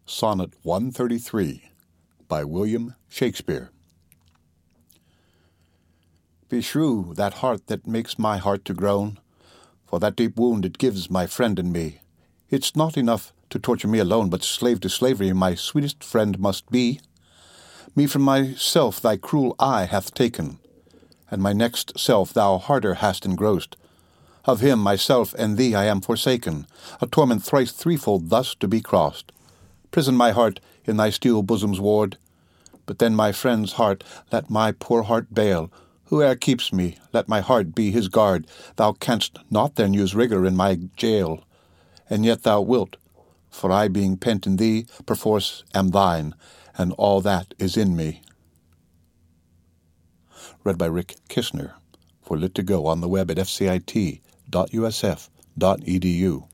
Sonnet 133 by William Shakespeare. Beshrew that heart that makes my heart to groan, for that deep wound it gives my friend and me. It's not enough to torture me alone, but slave to slavery my sweetest friend must be. Me from myself thy cruel eye hath taken, and my next self thou harder hast engrossed. Of him, myself, and thee I am forsaken, a torment thrice threefold thus to be crossed. Prison my heart in thy steel bosom's ward, but then my friend's heart let my poor heart bail. Whoe'er keeps me, let my heart be his guard. Thou canst not then use rigour in my jail, and yet thou wilt, for I being pent in thee, perforce am thine, and all that is in me. Read by Rick Kishner for Lit2Go on the web at fcit.usf.edu.